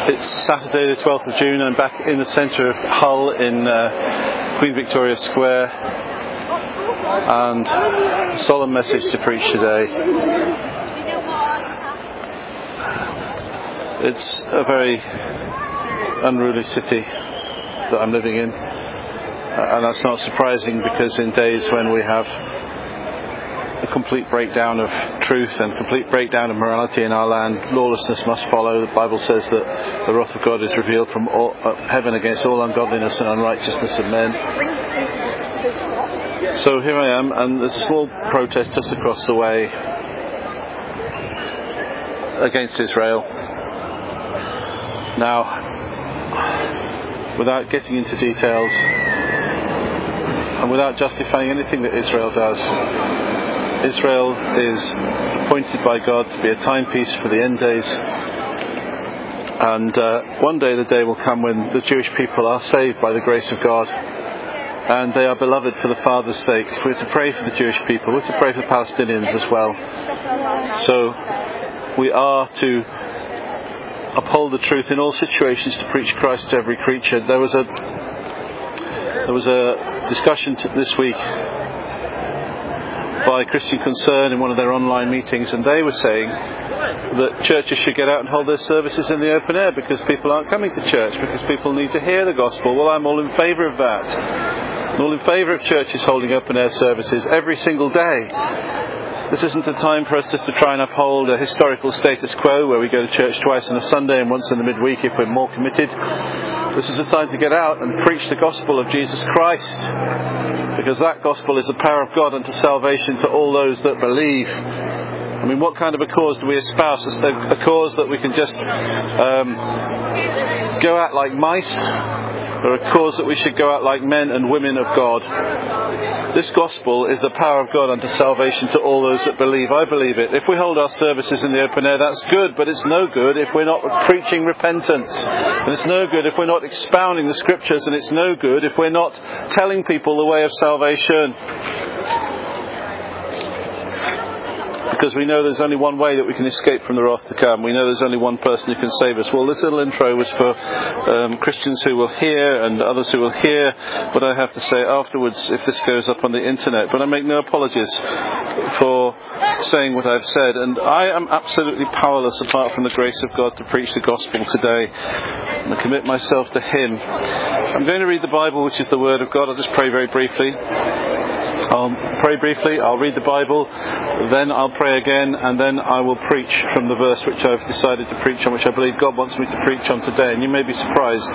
It's Saturday the 12th of June. I'm back in the centre of Hull in Queen Victoria Square, and a solemn message to preach today. It's a very unruly city that I'm living in, and that's not surprising, because in days when we have a complete breakdown of truth and complete breakdown of morality in our land, lawlessness must follow. The Bible says that the wrath of God is revealed from heaven against all ungodliness and unrighteousness of men. So here I am, and there's a small protest just across the way against Israel. Now, without getting into details and without justifying anything that Israel does, Israel is appointed by God to be a timepiece for the end days, and one day the day will come when the Jewish people are saved by the grace of God, and they are beloved for the Father's sake. We're to pray for the Jewish people, we're to pray for Palestinians as well. So we are to uphold the truth in all situations, to preach Christ to every creature. There was a discussion this week by Christian Concern in one of their online meetings, and they were saying that churches should get out and hold their services in the open air because people aren't coming to church, because people need to hear the gospel. Well, I'm all in favour of that. I'm all in favour of churches holding open air services every single day. This isn't a time for us just to try and uphold a historical status quo where we go to church twice on a Sunday and once in the midweek if we're more committed. This is a time to get out and preach the gospel of Jesus Christ, because that gospel is the power of God unto salvation to all those that believe. I mean, what kind of a cause do we espouse? Is there a cause that we can just go out like mice, or a cause that we should go out like men and women of God? This gospel is the power of God unto salvation to all those that believe. I believe it. If we hold our services in the open air, that's good, but it's no good if we're not preaching repentance. And it's no good if we're not expounding the scriptures, and it's no good if we're not telling people the way of salvation. Because we know there's only one way that we can escape from the wrath to come. We know there's only one person who can save us. Well, this little intro was for Christians who will hear and others who will hear what I have to say afterwards if this goes up on the internet. But I make no apologies for saying what I've said. And I am absolutely powerless apart from the grace of God to preach the gospel today. And I commit myself to Him. I'm going to read the Bible, which is the Word of God. I'll just pray very briefly. I'll pray briefly, I'll read the Bible, then I'll pray again, and then I will preach from the verse which I've decided to preach on, which I believe God wants me to preach on today. And you may be surprised.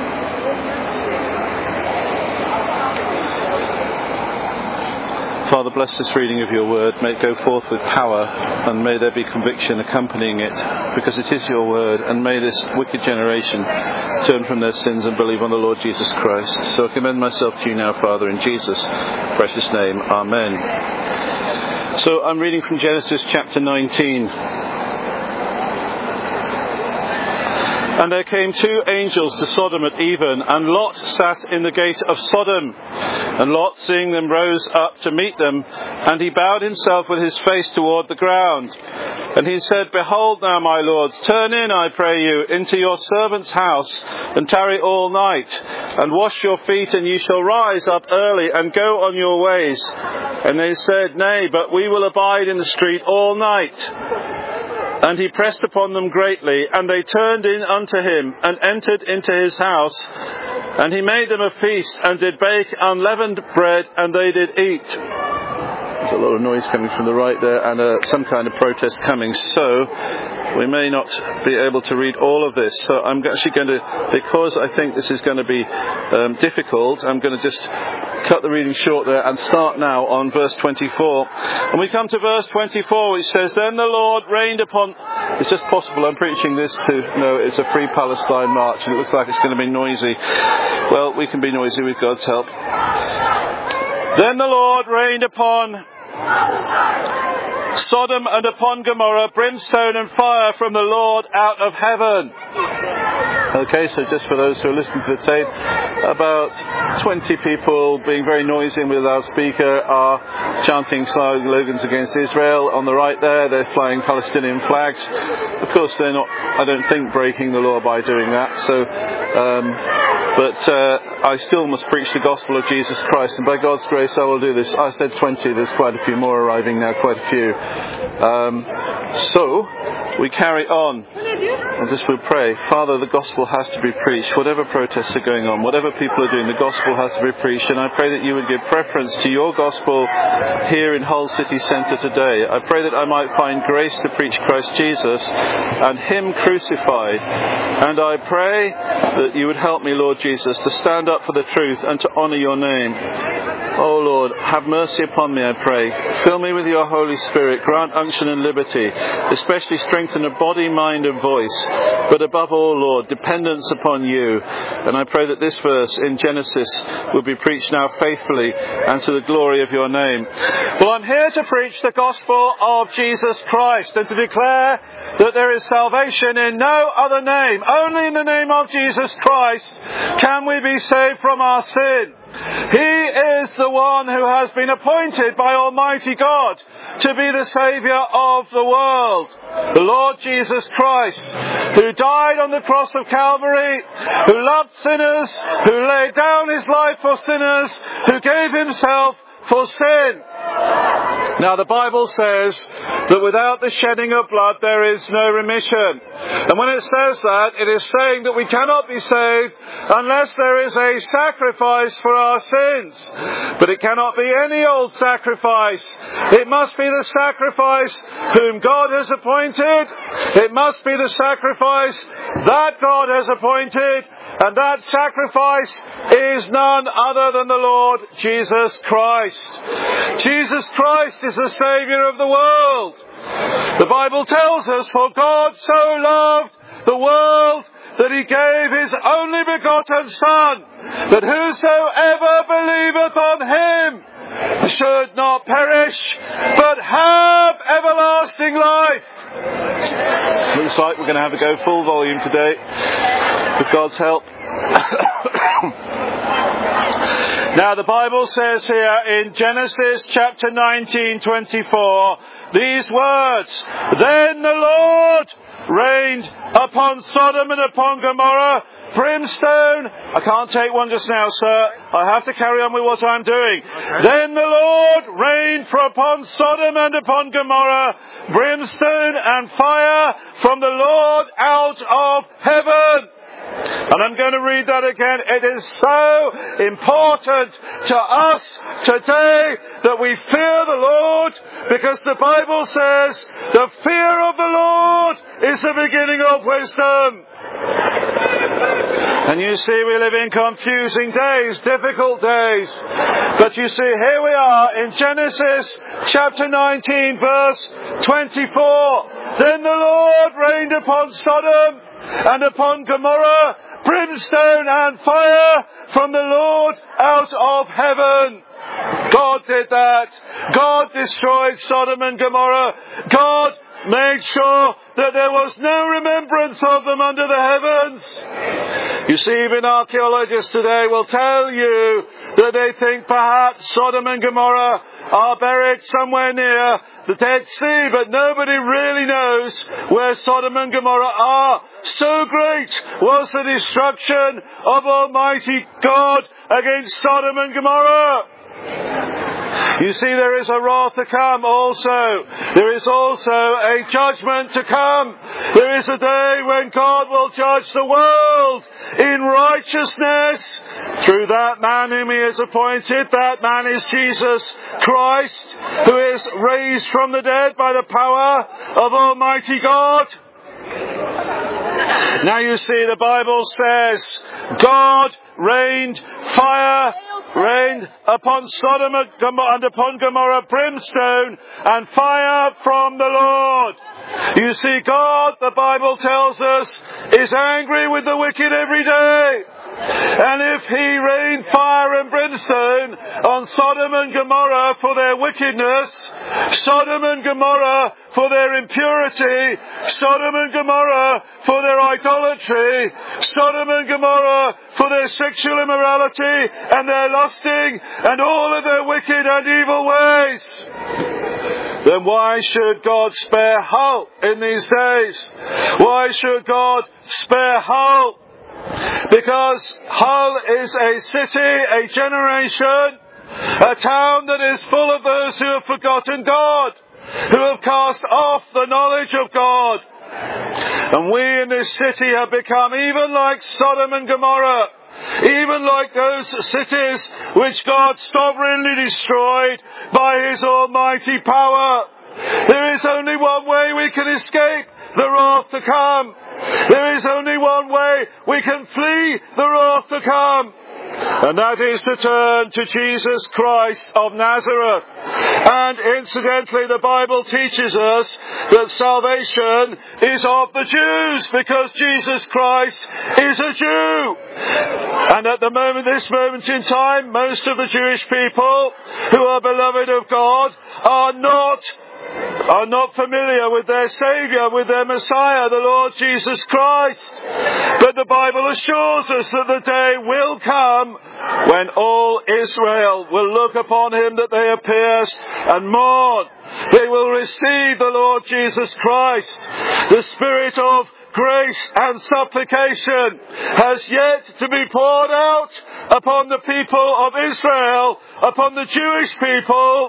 Father, bless this reading of your word. May it go forth with power, and may there be conviction accompanying it, because it is your word. And may this wicked generation turn from their sins and believe on the Lord Jesus Christ. So I commend myself to you now, Father, in Jesus' precious name. Amen. So I'm reading from Genesis chapter 19. And there came two angels to Sodom at even, and Lot sat in the gate of Sodom. And Lot, seeing them, rose up to meet them, and he bowed himself with his face toward the ground. And he said, Behold now, my lords, turn in, I pray you, into your servant's house, and tarry all night, and wash your feet, and ye shall rise up early, and go on your ways. And they said, Nay, but we will abide in the street all night. And he pressed upon them greatly, and they turned in unto him, and entered into his house. And he made them a feast, and did bake unleavened bread, and they did eat. There's a lot of noise coming from the right there, and some kind of protest coming. So we may not be able to read all of this. So I'm actually going to, because I think this is going to be difficult, I'm going to just cut the reading short there and start now on verse 24. And we come to verse 24, which says, Then the Lord rained upon... It's just possible I'm preaching this to know it's a Free Palestine march, and it looks like it's going to be noisy. Well, we can be noisy with God's help. Then the Lord rained upon Sodom and upon Gomorrah brimstone and fire from the Lord out of heaven. Okay, so just for those who are listening to the tape, about 20 people being very noisy with a loudspeaker are chanting slogans against Israel. On the right there, they're flying Palestinian flags. Of course, they're not, I don't think, breaking the law by doing that. So, but I still must preach the gospel of Jesus Christ, and by God's grace I will do this. I said 20, there's quite a few more arriving now, quite a few. So, we carry on, and just we'll pray. Father, the gospel has to be preached. Whatever protests are going on, whatever people are doing, the gospel has to be preached. And I pray that you would give preference to your gospel here in Hull City Centre today. I pray that I might find grace to preach Christ Jesus and Him crucified. And I pray that you would help me, Lord Jesus, to stand up for the truth and to honour your name. Oh Lord, have mercy upon me, I pray. Fill me with your Holy Spirit. Grant unction and liberty, especially strengthen a body, mind and voice. But above all, Lord, dependence upon you. And I pray that this verse in Genesis will be preached now faithfully and to the glory of your name. Well, I'm here to preach the gospel of Jesus Christ and to declare that there is salvation in no other name. Only in the name of Jesus Christ can we be saved from our sin. He is the one who has been appointed by Almighty God to be the Saviour of the world. The Lord Jesus Christ, who died on the cross of Calvary, who loved sinners, who laid down His life for sinners, who gave Himself for sin. Now the Bible says that without the shedding of blood there is no remission. And when it says that, it is saying that we cannot be saved unless there is a sacrifice for our sins. But it cannot be any old sacrifice. It must be the sacrifice whom God has appointed. It must be the sacrifice that God has appointed. And that sacrifice is none other than the Lord Jesus Christ. Jesus Christ is the Saviour of the world. The Bible tells us, for God so loved the world that He gave His only begotten Son, that whosoever believeth on Him should not perish, but have everlasting life. Looks like we're going to have to go full volume today, with God's help. Now the Bible says here in Genesis chapter 19:24 these words, "Then the Lord rained upon Sodom and upon Gomorrah brimstone." I can't take one just now, sir. I have to carry on with what I'm doing. Okay. "Then the Lord rained upon Sodom and upon Gomorrah brimstone and fire from the Lord out of heaven." And I'm going to read that again. It is so important to us today that we fear the Lord, because the Bible says the fear of the Lord is the beginning of wisdom. And you see, we live in confusing days, difficult days. But you see, here we are in Genesis chapter 19 verse 24. "Then the Lord rained upon Sodom and upon Gomorrah brimstone and fire from the Lord out of heaven." God did that. God destroyed Sodom and Gomorrah. God made sure that there was no remembrance of them under the heavens. You see, even archaeologists today will tell you that they think perhaps Sodom and Gomorrah are buried somewhere near the Dead Sea, but nobody really knows where Sodom and Gomorrah are. So great was the destruction of Almighty God against Sodom and Gomorrah. You see, there is a wrath to come also. There is also a judgment to come. There is a day when God will judge the world in righteousness through that man whom He has appointed. That man is Jesus Christ, who is raised from the dead by the power of Almighty God. Now you see, the Bible says God rained upon Sodom and upon Gomorrah brimstone and fire from the Lord. You see, God, the Bible tells us, is angry with the wicked every day. And if he rained fire and brimstone on Sodom and Gomorrah for their wickedness, Sodom and Gomorrah for their impurity, Sodom and Gomorrah for their idolatry, Sodom and Gomorrah for their sexual immorality and their lusting and all of their wicked and evil ways, then why should God spare Hull in these days? Why should God spare Hull? Because Hull is a city, a generation, a town that is full of those who have forgotten God, who have cast off the knowledge of God. And we in this city have become even like Sodom and Gomorrah, even like those cities which God sovereignly destroyed by his almighty power. There is only one way we can escape the wrath to come. There is only one way we can flee the wrath to come. And that is to turn to Jesus Christ of Nazareth. And incidentally, the Bible teaches us that salvation is of the Jews, because Jesus Christ is a Jew. And at this moment in time, most of the Jewish people who are beloved of God are not familiar with their Saviour, with their Messiah, the Lord Jesus Christ. But the Bible assures us that the day will come when all Israel will look upon him that they have pierced and mourn. They will receive the Lord Jesus Christ. The Spirit of grace and supplication has yet to be poured out upon the people of Israel, upon the Jewish people.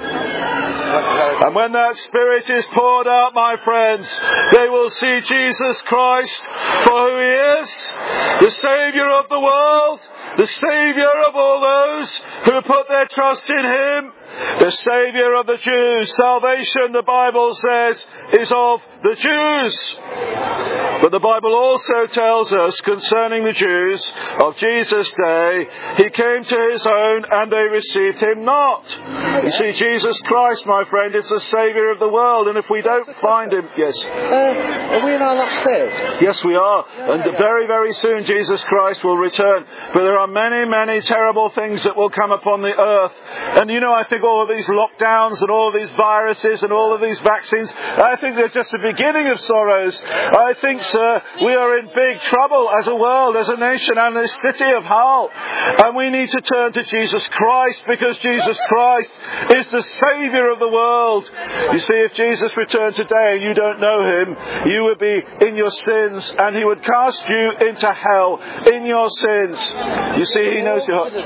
And when that Spirit is poured out, my friends, they will see Jesus Christ for who he is, the Saviour of the world, the Saviour of all those who put their trust in him, the Saviour of the Jews. Salvation, the Bible says, is of the Jews. But the Bible also tells us concerning the Jews of Jesus' day, he came to his own and they received him not. You see, Jesus Christ, my friend, is the Saviour of the world, and if we don't find him... Yes. Are we in our last days? Yes, we are. And very, very soon Jesus Christ will return. But there are many, many terrible things that will come upon the earth. And I think all of these lockdowns and all of these viruses and all of these vaccines, I think they're just the beginning of sorrows. I think, sir, we are in big trouble as a world, as a nation, and this city of Hull. And we need to turn to Jesus Christ, because Jesus Christ is the Saviour of the world. You see, if Jesus returned today and you don't know him, you would be in your sins, and he would cast you into hell in your sins. You see, he knows your heart.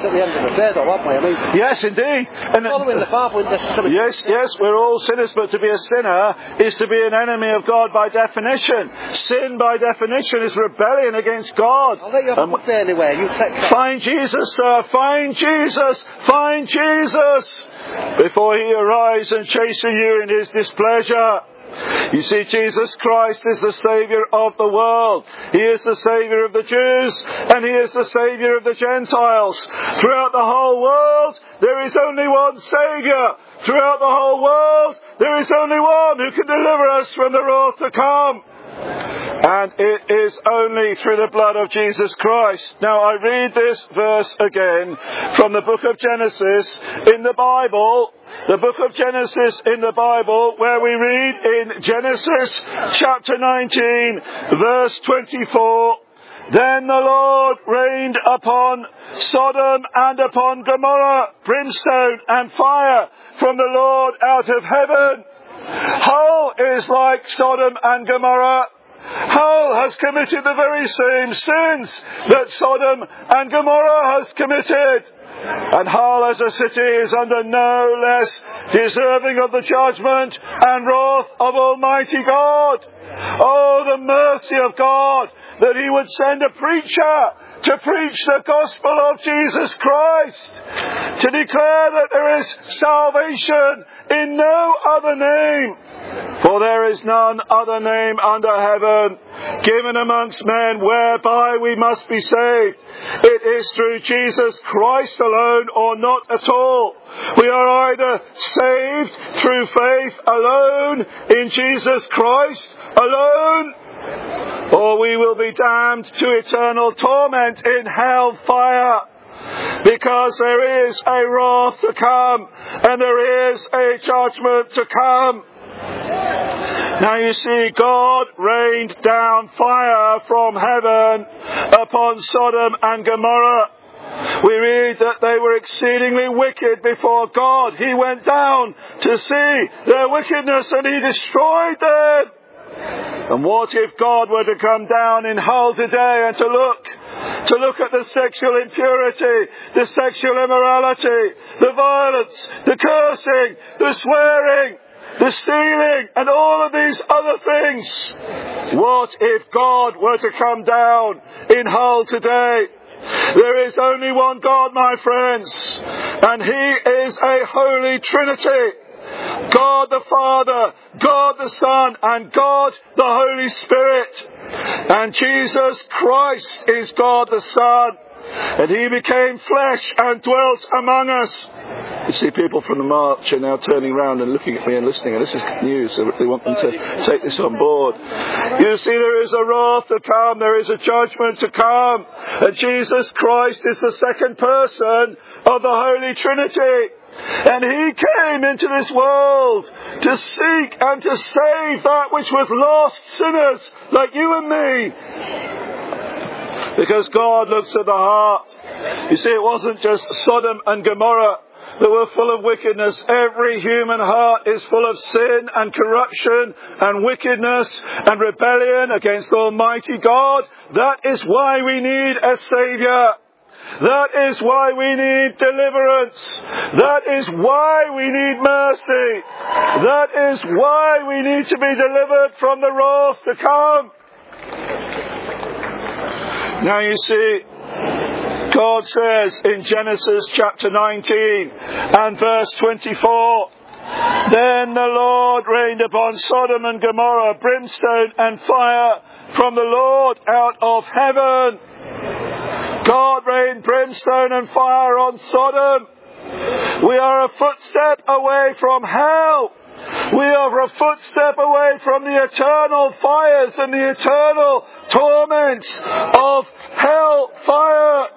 Yes, indeed. And yes, we're all sinners, but to be a sinner is to be an enemy of God by definition. Sin by definition is rebellion against God. I'll let you have a good day anyway. You take care. Find Jesus, sir. Find Jesus. Find Jesus before he arrives and chasten you in his displeasure. You see, Jesus Christ is the Saviour of the world. He is the Saviour of the Jews, and he is the Saviour of the Gentiles. Throughout the whole world, there is only one Saviour. Throughout the whole world, there is only one who can deliver us from the wrath to come. And it is only through the blood of Jesus Christ. Now I read this verse again from the book of Genesis in the Bible. The book of Genesis in the Bible, where we read in Genesis chapter 19, verse 24, "Then the Lord rained upon Sodom and upon Gomorrah brimstone and fire from the Lord out of heaven." Hull is like Sodom and Gomorrah. Hull has committed the very same sins that Sodom and Gomorrah has committed. And Hull as a city is under no less deserving of the judgment and wrath of Almighty God. Oh, the mercy of God, that he would send a preacher to preach the gospel of Jesus Christ, to declare that there is salvation in no other name. For there is none other name under heaven given amongst men whereby we must be saved. It is through Jesus Christ alone, or not at all. We are either saved through faith alone in Jesus Christ alone, or we will be damned to eternal torment in hell fire. Because there is a wrath to come, and there is a judgment to come. Now you see, God rained down fire from heaven upon Sodom and Gomorrah. We read that they were exceedingly wicked before God. He went down to see their wickedness and He destroyed them. And what if God were to come down in Hull today and to look at the sexual impurity, the sexual immorality, the violence, the cursing, the swearing, the stealing, and all of these other things? What if God were to come down in Hull today? There is only one God, my friends, and He is a Holy Trinity. God the Father, God the Son, and God the Holy Spirit. And Jesus Christ is God the Son. And He became flesh and dwelt among us. You see, people from the march are now turning around and looking at me and listening, and this is news, so they want them to take this on board. You see, there is a wrath to come, there is a judgment to come, and Jesus Christ is the second person of the Holy Trinity. And He came into this world to seek and to save that which was lost, sinners like you and me. Because God looks at the heart. You see, it wasn't just Sodom and Gomorrah that were full of wickedness. Every human heart is full of sin and corruption and wickedness and rebellion against Almighty God. That is why we need a Saviour. That is why we need deliverance. That is why we need mercy. That is why we need to be delivered from the wrath to come. Now you see, God says in Genesis chapter 19 and verse 24, Then the Lord rained upon Sodom and Gomorrah brimstone and fire from the Lord out of heaven. God rained brimstone and fire on Sodom. We are a footstep away from hell. We are a footstep away from the eternal fires and the eternal torments of hell fire.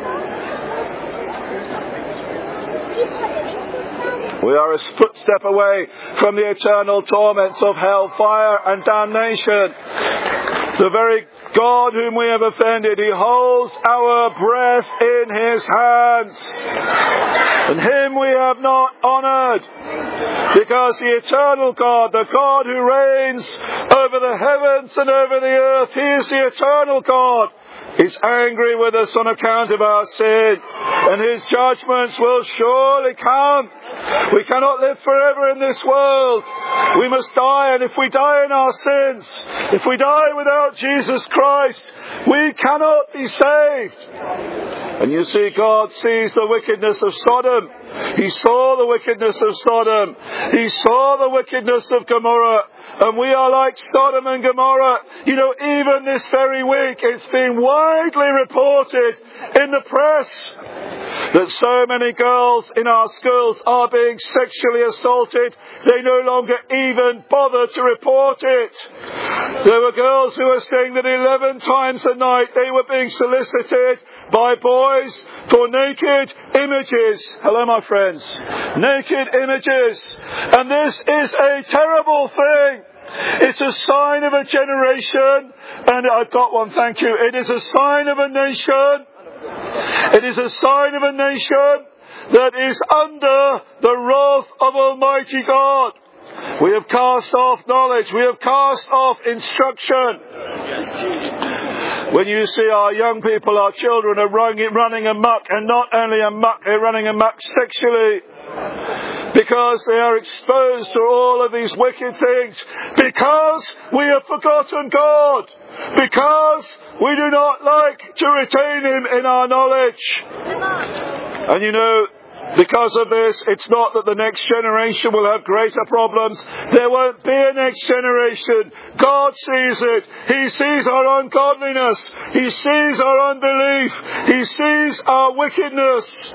We are a footstep away from the eternal torments of hell fire and damnation. The very God whom we have offended, He holds our breath in His hands. And Him we have not honoured. Because the eternal God, the God who reigns over the heavens and over the earth, He is the eternal God. He's angry with us on account of our sin. And His judgments will surely come. We cannot live forever in this world. We must die, and if we die in our sins, if we die without Jesus Christ, we cannot be saved. And you see, God sees the wickedness of Sodom. He saw the wickedness of Sodom. He saw the wickedness of Gomorrah. And we are like Sodom and Gomorrah. You know, even this very week, it's been widely reported in the press that so many girls in our schools are being sexually assaulted. They no longer even bother to report it. There were girls who were saying that 11 times a night they were being solicited by boys for naked images. Hello, my friends. Naked images. And this is a terrible thing. It's a sign of a generation. And I've got one, thank you. It is a sign of a nation. It is a sign of a nation that is under the wrath of Almighty God. We have cast off knowledge. We have cast off instruction. When you see our young people, our children are running amok, and not only amok, they're running amok sexually. Because they are exposed to all of these wicked things. Because we have forgotten God. Because we do not like to retain Him in our knowledge. And you know, because of this, it's not that the next generation will have greater problems. There won't be a next generation. God sees it. He sees our ungodliness. He sees our unbelief. He sees our wickedness.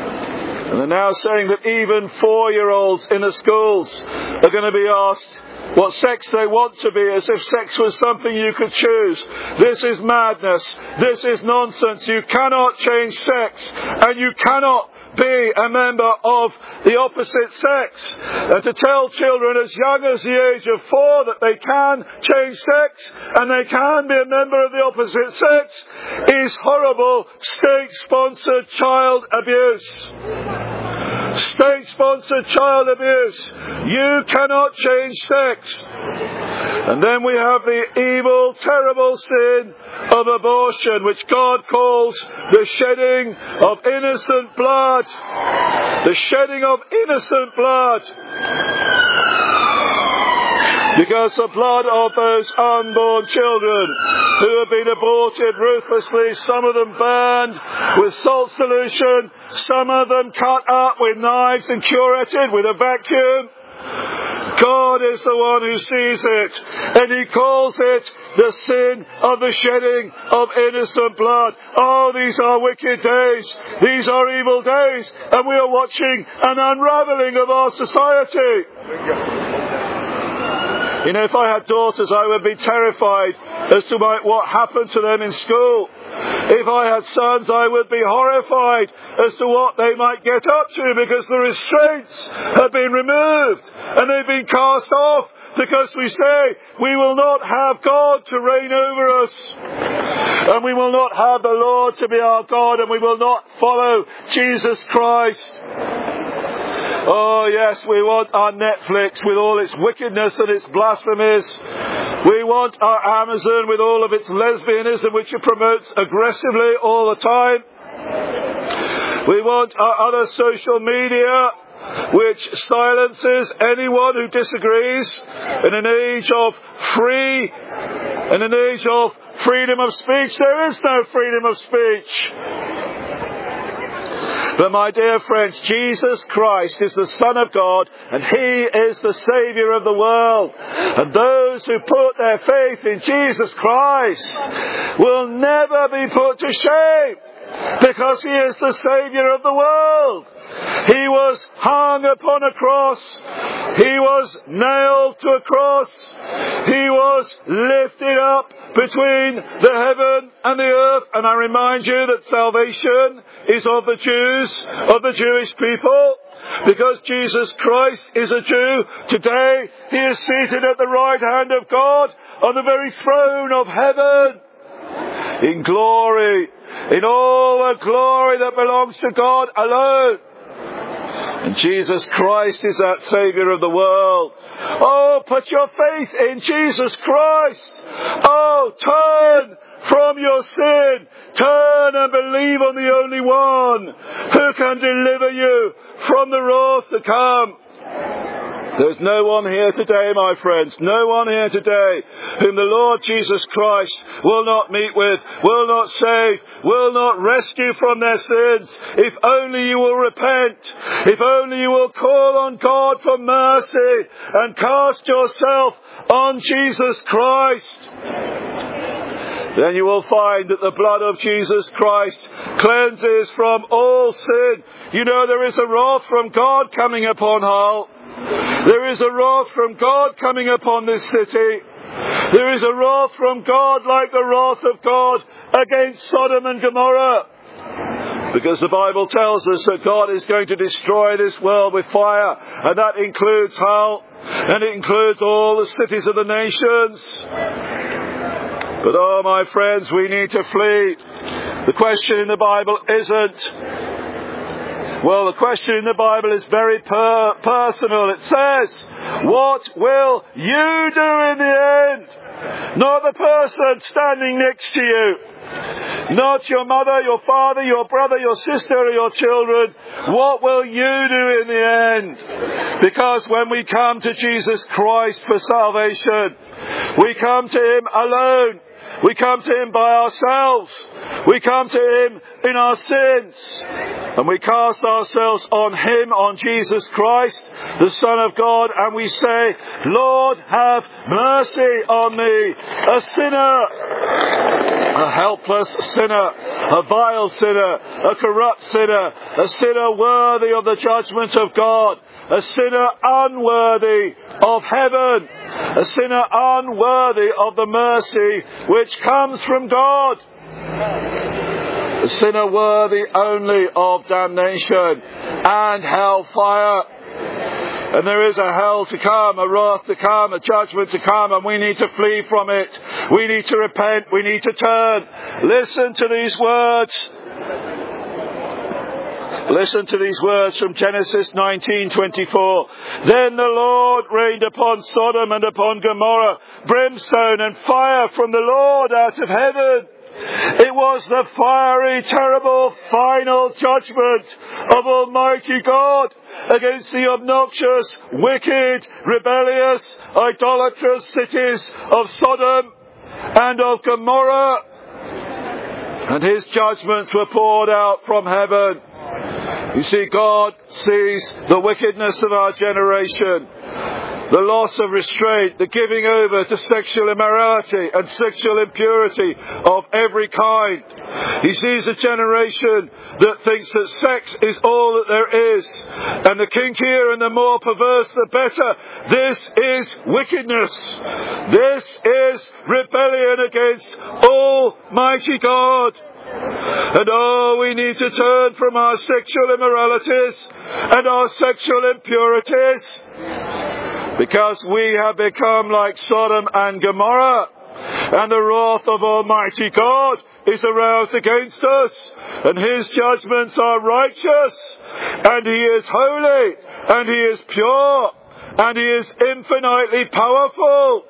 And they're now saying that even 4-year-olds in the schools are going to be asked, what sex they want to be, as if sex was something you could choose. This is madness. This is nonsense. You cannot change sex, and you cannot be a member of the opposite sex. And to tell children as young as the age of 4 that they can change sex and they can be a member of the opposite sex is horrible state-sponsored child abuse. State-sponsored child abuse. You cannot change sex. And then we have the evil, terrible sin of abortion, which God calls the shedding of innocent blood. The shedding of innocent blood. Because the blood of those unborn children who have been aborted ruthlessly, some of them burned with salt solution, some of them cut up with knives and curetted with a vacuum. God is the one who sees it, and He calls it the sin of the shedding of innocent blood. Oh, these are wicked days. These are evil days, and we are watching an unraveling of our society. You know, if I had daughters, I would be terrified as to what happened to them in school. If I had sons, I would be horrified as to what they might get up to, because the restraints have been removed and they've been cast off, because we say we will not have God to reign over us, and we will not have the Lord to be our God, and we will not follow Jesus Christ. Oh yes, we want our Netflix with all its wickedness and its blasphemies. We want our Amazon with all of its lesbianism, which it promotes aggressively all the time. We want our other social media, which silences anyone who disagrees. In an age of freedom of speech, there is no freedom of speech. But my dear friends, Jesus Christ is the Son of God, and He is the Saviour of the world. And those who put their faith in Jesus Christ will never be put to shame, because He is the Saviour of the world. He was hung upon a cross. He was nailed to a cross. He was lifted up between the heaven and the earth. And I remind you that salvation is of the Jews, of the Jewish people. Because Jesus Christ is a Jew, today He is seated at the right hand of God on the very throne of heaven. In glory, in all the glory that belongs to God alone. And Jesus Christ is that Saviour of the world. Oh, put your faith in Jesus Christ. Oh, turn from your sin. Turn and believe on the only one who can deliver you from the wrath to come. There's no one here today, my friends, no one here today whom the Lord Jesus Christ will not meet with, will not save, will not rescue from their sins. If only you will repent, if only you will call on God for mercy and cast yourself on Jesus Christ, then you will find that the blood of Jesus Christ cleanses from all sin. You know, there is a wrath from God coming upon Hull. There is a wrath from God coming upon this city. There is a wrath from God like the wrath of God against Sodom and Gomorrah. Because the Bible tells us that God is going to destroy this world with fire. And that includes Hull. And it includes all the cities of the nations. But oh, my friends, we need to flee. The question in the Bible isn't... Well, the question in the Bible is very personal. It says, what will you do in the end? Not the person standing next to you. Not your mother, your father, your brother, your sister, or your children. What will you do in the end? Because when we come to Jesus Christ for salvation, we come to Him alone. We come to Him by ourselves. We come to Him in our sins. And we cast ourselves on Him, on Jesus Christ, the Son of God, and we say, Lord, have mercy on me, a sinner, a helpless sinner, a vile sinner, a corrupt sinner, a sinner worthy of the judgment of God, a sinner unworthy of heaven. a sinner unworthy of the mercy which comes from God. A sinner worthy only of damnation and hellfire. And there is a hell to come, a wrath to come, a judgment to come, and we need to flee from it. We need to repent. We need to turn. Listen to these words. Listen to these words from Genesis 19:24. Then the Lord rained upon Sodom and upon Gomorrah brimstone and fire from the Lord out of heaven. It was the fiery, terrible, final judgment of Almighty God against the obnoxious, wicked, rebellious, idolatrous cities of Sodom and of Gomorrah. And his judgments were poured out from heaven. You see, God sees the wickedness of our generation, the loss of restraint, the giving over to sexual immorality and sexual impurity of every kind. He sees a generation that thinks that sex is all that there is, and the kinkier and the more perverse the better. This is wickedness. This is rebellion against Almighty God. And we need to turn from our sexual immoralities and our sexual impurities, because we have become like Sodom and Gomorrah, and the wrath of Almighty God is aroused against us, and his judgments are righteous, and he is holy, and he is pure, and he is infinitely powerful.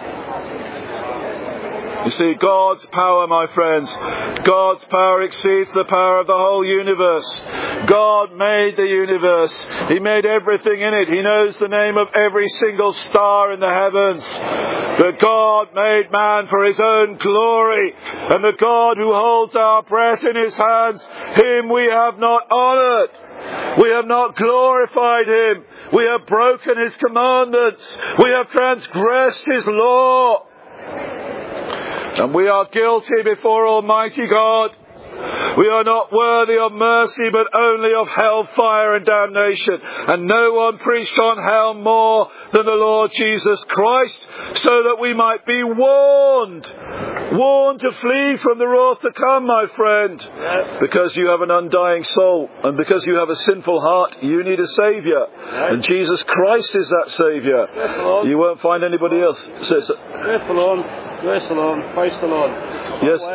You see, God's power, my friends, God's power exceeds the power of the whole universe. God made the universe. He made everything in it. He knows the name of every single star in the heavens. But God made man for his own glory. And the God who holds our breath in his hands, him we have not honoured. We have not glorified him. We have broken his commandments. We have transgressed his law. And we are guilty before Almighty God. We are not worthy of mercy, but only of hellfire and damnation. And no one preached on hell more than the Lord Jesus Christ, so that we might be warned to flee from the wrath to come, my friend. Because you have an undying soul, and because you have a sinful heart, you need a Saviour. And Jesus Christ is that Saviour. You won't find anybody else. Praise the Lord. Praise the Lord. Praise the Lord. Yes.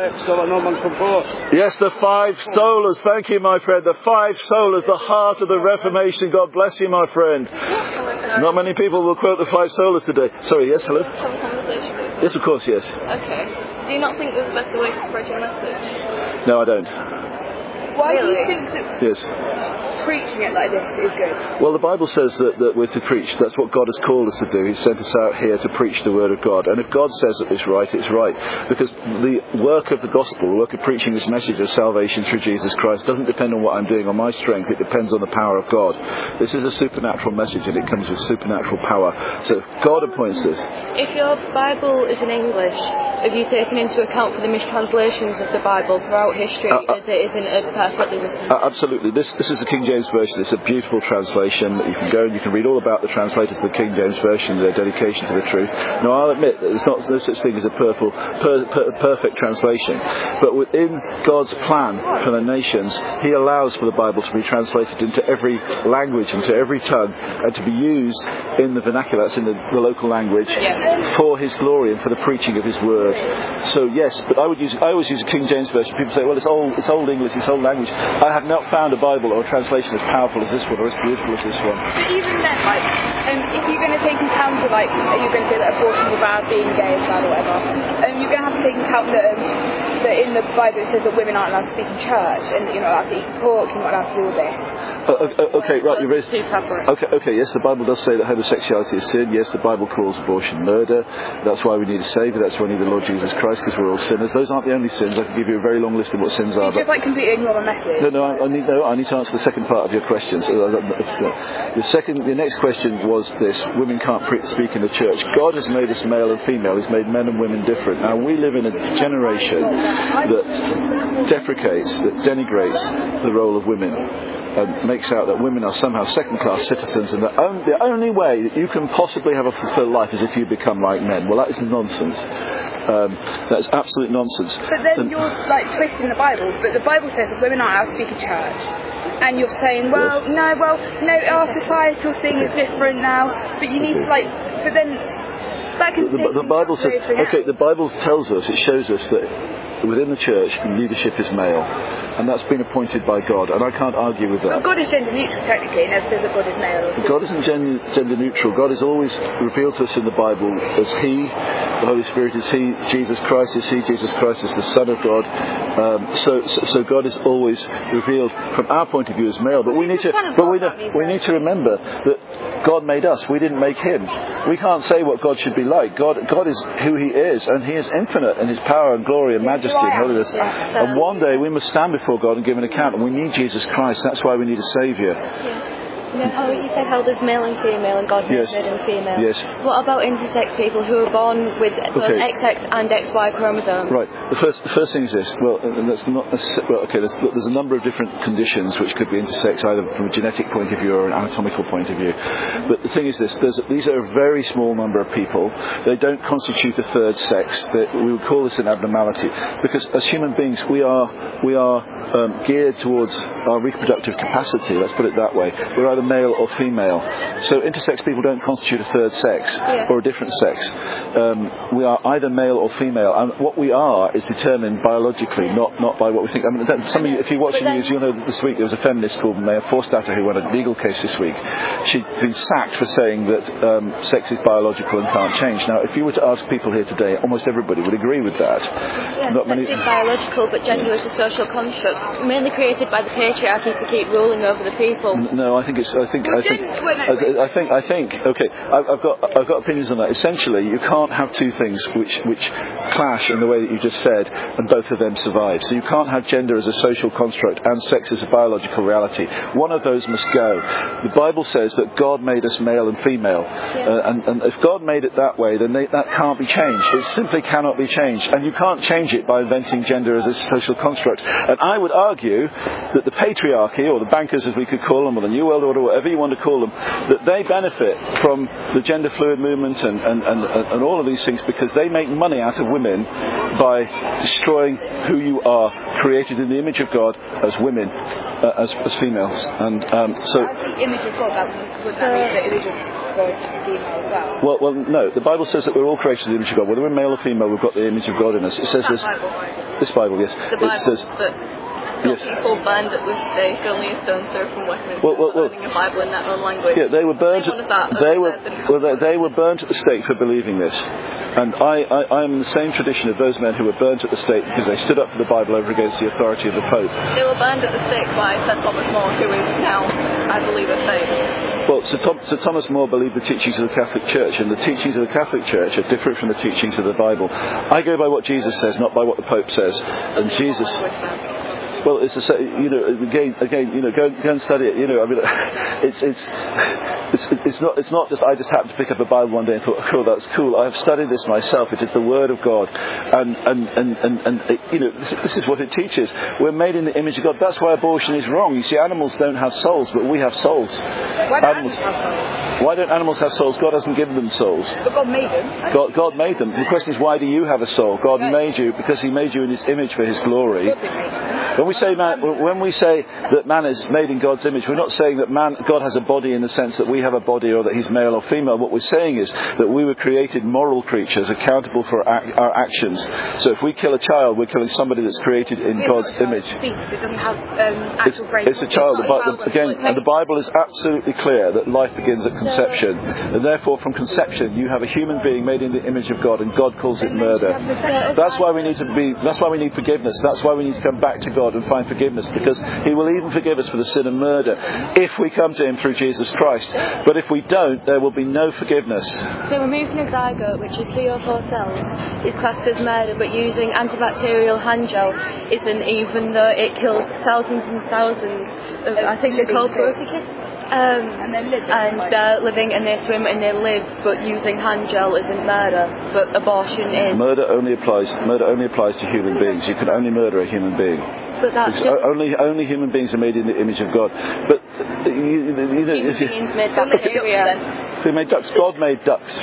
Yes, the five solas. Thank you, my friend. The five solas, the heart of the Reformation. God bless you, my friend. Not many people will quote the five solas today. Sorry, yes, hello? Have a conversation. Yes, of course, yes. Okay. Do you not think there's a better way to spread your message? No, I don't. Why do you think that preaching it like this is good? Well, the Bible says that we're to preach. That's what God has called us to do. He sent us out here to preach the Word of God. And if God says that it's right, it's right. Because the work of the gospel, the work of preaching this message of salvation through Jesus Christ doesn't depend on what I'm doing on my strength. It depends on the power of God. This is a supernatural message, and it comes with supernatural power. So God appoints this. If your Bible is in English, have you taken into account for the mistranslations of the Bible throughout history as it isn't a perfectly written? Absolutely. This is the King James Version. It's a beautiful translation. You can go and you can read all about the translators of the King James Version, their dedication to the truth. Now, I'll admit that there's no such thing as a perfect translation. But within God's plan for the nations, He allows for the Bible to be translated into every language, into every tongue, and to be used in the vernacular, that's in the local language, for His glory and for the preaching of His word. So yes, but I always use a King James Version. People say, well, it's old English, it's old language. I have not found a Bible or a translation as powerful as this one or as beautiful as this one. But even then, if you're going to take into account are you going to say that abortion is bad, being gay is bad, or whatever, you're going to have to take into account that in the Bible it says that women aren't allowed to speak in church, and you're not allowed to eat pork, you're not allowed to do all this. Okay, right, you're raised. Okay, yes, the Bible does say that homosexuality is sin. Yes, the Bible calls abortion murder. That's why we need a Saviour. That's why we need the Lord Jesus Christ, because we're all sinners. Those aren't the only sins. I can give you a very long list of what sins are. You just completely ignore the message. No, I need to answer the second part of your question. So, your next question was this: women can't speak in the church. God has made us male and female. He's made men and women different. Now we live in a generation that deprecates, that denigrates the role of women. and makes out that women are somehow second-class citizens, and the only way that you can possibly have a fulfilled life is if you become like men. Well, that is nonsense. That is absolute nonsense. But then you're like twisting the Bible. But the Bible says that women aren't allowed to speak in church. And you're saying, well, yes. no, our societal thing is different now. But you need to but then that can. The Bible says, the Bible tells us, it shows us that within the church, leadership is male, and that's been appointed by God, and I can't argue with that. But God is gender neutral, technically, and never says that God is male. God isn't gender neutral. God is always revealed to us in the Bible as He, the Holy Spirit is He, Jesus Christ is He, Jesus Christ is the Son of God. So God is always revealed from our point of view as male. But we need to remember that God made us. We didn't make Him. We can't say what God should be like. God is who He is, and He is infinite in His power and glory and majesty and holiness. And one day we must stand before God and give an account, and we need Jesus Christ. That's why we need a Saviour. You said how there's male and female, and God made male and female. Yes. What about intersex people who are born with both XX and XY chromosomes? Right. The first thing is this. Well, that's not. There's a number of different conditions which could be intersex, either from a genetic point of view or an anatomical point of view. But the thing is this: these are a very small number of people. They don't constitute a third sex. We would call this an abnormality, because as human beings, we are geared towards our reproductive capacity. Let's put it that way. We're either male or female. So intersex people don't constitute a third sex or a different sex. We are either male or female, and what we are is determined biologically, not by what we think. I mean, if you watch the news, you'll know that this week there was a feminist called Maya Forstater who won a legal case this week. She's been sacked for saying that sex is biological and can't change. Now, if you were to ask people here today, almost everybody would agree with that. Sex is biological, but gender is a social construct, mainly created by the patriarchy to keep ruling over the people. No, I think. Okay, I've got opinions on that. Essentially, you can't have two things which clash in the way that you just said, and both of them survive. So you can't have gender as a social construct and sex as a biological reality. One of those must go. The Bible says that God made us male and female, and if God made it that way, then that can't be changed. It simply cannot be changed, and you can't change it by inventing gender as a social construct. And I would argue that the patriarchy, or the bankers as we could call them, or the New World Order, whatever you want to call them, that they benefit from the gender fluid movement and all of these things, because they make money out of women by destroying who you are, created in the image of God as women, as females. And so the image of God, would that mean the image of God female as well? Well, no. The Bible says that we're all created in the image of God. Whether we're male or female, we've got the image of God in us. It says this. This Bible, yes. The Bible, it says. Yes. People burned at this stake, only a stone's throw from Westminster, learning a Bible in their own language. Yeah, they were burnt. They were burnt at the stake for believing this, and I am in the same tradition of those men who were burnt at the stake because they stood up for the Bible over against the authority of the Pope. They were burned at the stake by Sir Thomas More, who is now, I believe, a saint. Well, Sir Thomas More believed the teachings of the Catholic Church, and the teachings of the Catholic Church are different from the teachings of the Bible. I go by what Jesus says, not by what the Pope says, and Jesus. Well, it's again, go and study it. I mean, it's not just I just happened to pick up a Bible one day and thought, oh, cool, that's cool. I have studied this myself. It is the Word of God, and this is what it teaches. We're made in the image of God. That's why abortion is wrong. You see, animals don't have souls, but we have souls. Why don't animals have souls? God hasn't given them souls. But God made them. God made them. The question is, why do you have a soul? God made you because He made you in His image for His glory. When we say that man is made in God's image, we're not saying that God has a body in the sense that we have a body or that He's male or female. What we're saying is that we were created moral creatures, accountable for our actions. So if we kill a child, we're killing somebody that's created in God's image. It doesn't have actual brain. It's a child. The Bible is absolutely clear that life begins at conception, and therefore from conception you have a human being made in the image of God, and God calls it murder. That's why we need forgiveness. That's why we need to come back to God and find forgiveness, because He will even forgive us for the sin of murder if we come to Him through Jesus Christ. But if we don't, there will be no forgiveness. So removing a zygote, which is 3 or 4 cells, is classed as murder, but using antibacterial hand gel isn't, even though it kills thousands and thousands of, I think they're called brotikids. And they're living and they swim and they live, but using hand gel isn't murder, but abortion is. Murder only applies to human beings. You can only murder a human being. But that's only human beings are made in the image of God. But you know, human beings made bacteria. Who made ducks? God made ducks.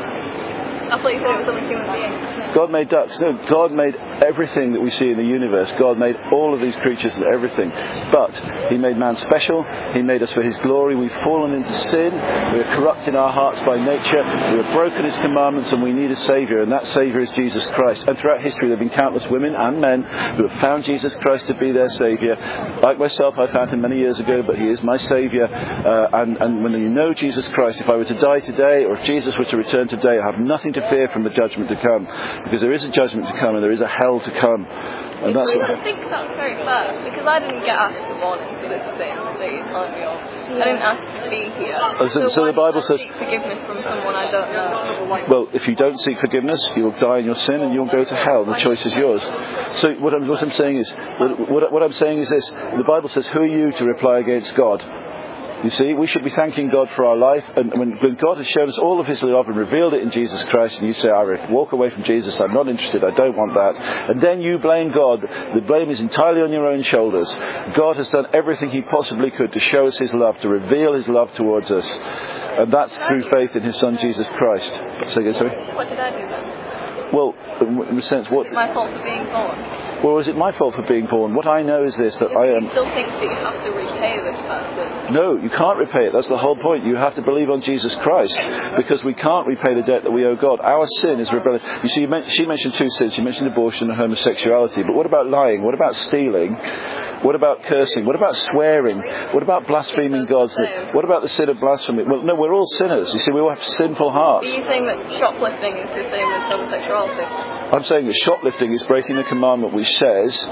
I thought you said it was only human beings. God made ducks. No, God made everything that we see in the universe. God made all of these creatures and everything. But He made man special. He made us for His glory. We've fallen into sin. We are corrupt in our hearts by nature. We have broken His commandments, and we need a Saviour. And that Saviour is Jesus Christ. And throughout history, there have been countless women and men who have found Jesus Christ to be their Saviour. Like myself, I found Him many years ago, but He is my Saviour. And when you know Jesus Christ, if I were to die today, or if Jesus were to return today, I have nothing to fear from the judgment to come. Because there is a judgment to come and there is a hell to come. And that's what I think that's very fair, because I didn't get asked to volunteer for this thing that you're telling me of. I didn't ask to be here. So the Bible says, seek forgiveness from someone I don't know. Well, if you don't seek forgiveness, you will die in your sin and you'll go to hell. The choice is yours. So what I'm saying is, what I'm saying is this: the Bible says, "Who are you to reply against God?" You see, we should be thanking God for our life, and when God has shown us all of His love and revealed it in Jesus Christ, and you say, I walk away from Jesus, I'm not interested, I don't want that, and then you blame God, the blame is entirely on your own shoulders. God has done everything He possibly could to show us His love, to reveal His love towards us, and that's through faith in His Son Jesus Christ. Say again, sorry? What did I do then? Well, in a sense, what... Is it my fault for being born? Well, is it my fault for being born? What I know is this, that I am... You still think that you have to repay this person? No, you can't repay it. That's the whole point. You have to believe on Jesus Christ, because we can't repay the debt that we owe God. Our sin is rebellion. You see, she mentioned two sins. She mentioned abortion and homosexuality. But what about lying? What about stealing? What about cursing? What about swearing? What about blaspheming God? What about the sin of blasphemy? Well, no, we're all sinners. You see, we all have sinful hearts. Are you saying that shoplifting is the same as homosexuality? I'm saying that shoplifting is breaking the commandment which says,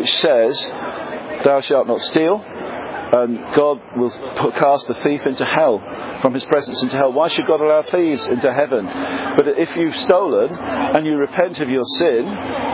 "Thou shalt not steal." And God will cast the thief into hell, from His presence into hell. Why should God allow thieves into heaven? But if you've stolen and you repent of your sin,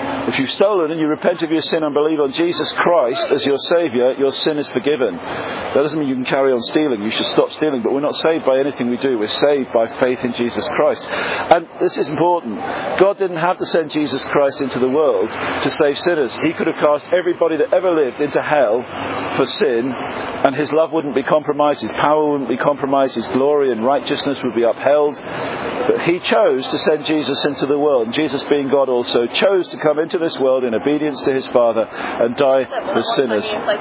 and believe on Jesus Christ as your Saviour, your sin is forgiven. That doesn't mean you can carry on stealing. You should stop stealing. But we're not saved by anything we do. We're saved by faith in Jesus Christ. And this is important. God didn't have to send Jesus Christ into the world to save sinners. He could have cast everybody that ever lived into hell for sin, and His love wouldn't be compromised, His power wouldn't be compromised, His glory and righteousness would be upheld. But He chose to send Jesus into the world. And Jesus, being God also, chose to come into this world in obedience to His Father and die for sinners.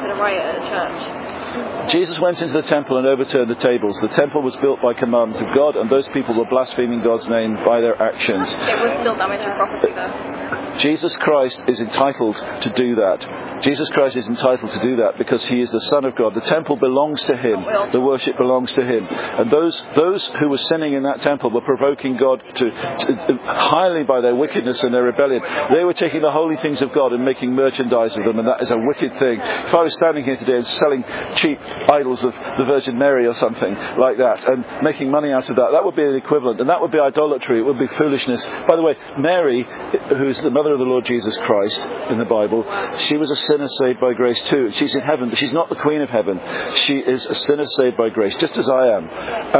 Jesus went into the temple and overturned the tables. The temple was built by commandment of God, and those people were blaspheming God's name by their actions. It was still damaging property, though. Jesus Christ is entitled to do that. Jesus Christ is entitled to do that because He is the Son of God. The temple belongs to Him. The worship belongs to Him. And those who were sinning in that temple were provoking God to highly by their wickedness and their rebellion. They were taking the holy things of God and making merchandise of them, and that is a wicked thing. If I was standing here today and selling cheap idols of the Virgin Mary or something like that and making money out of that, that would be an equivalent, and that would be idolatry. It would be foolishness. By the way, Mary, who's the mother of the Lord Jesus Christ in the Bible, she was a sinner saved by grace too. She's in heaven, but she's not the Queen of Heaven. She is a sinner saved by grace, just as I am.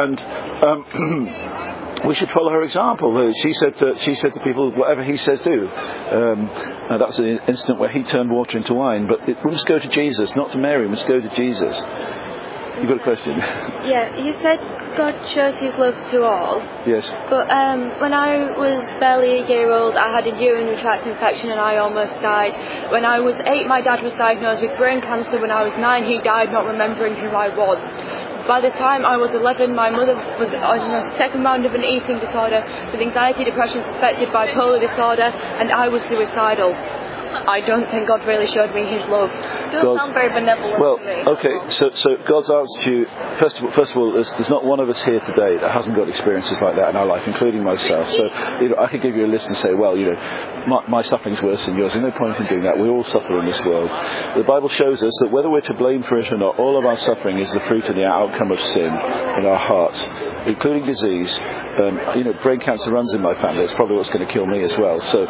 And we should follow her example. She said to people, whatever He says, do. Now that was an incident where He turned water into wine, but we must go to Jesus, not to Mary. We must go to Jesus. You've got a question? Yeah, you said God shows His love to all. Yes. But when I was barely a year old, I had a urinary tract infection and I almost died. When I was 8, my dad was diagnosed with brain cancer. When I was 9, he died not remembering who I was. By the time I was 11, my mother was on a second round of an eating disorder with anxiety, depression, suspected bipolar disorder, and I was suicidal. I don't think God really showed me His love. It doesn't sound very benevolent to me. Okay, so God's answer to you, first of all, there's not one of us here today that hasn't got experiences like that in our life, including myself. So, I could give you a list and say, well, my suffering's worse than yours. There's no point in doing that. We all suffer in this world. The Bible shows us that whether we're to blame for it or not, all of our suffering is the fruit and the outcome of sin in our hearts. including disease. Brain cancer runs in my family. It's probably what's going to kill me as well. So,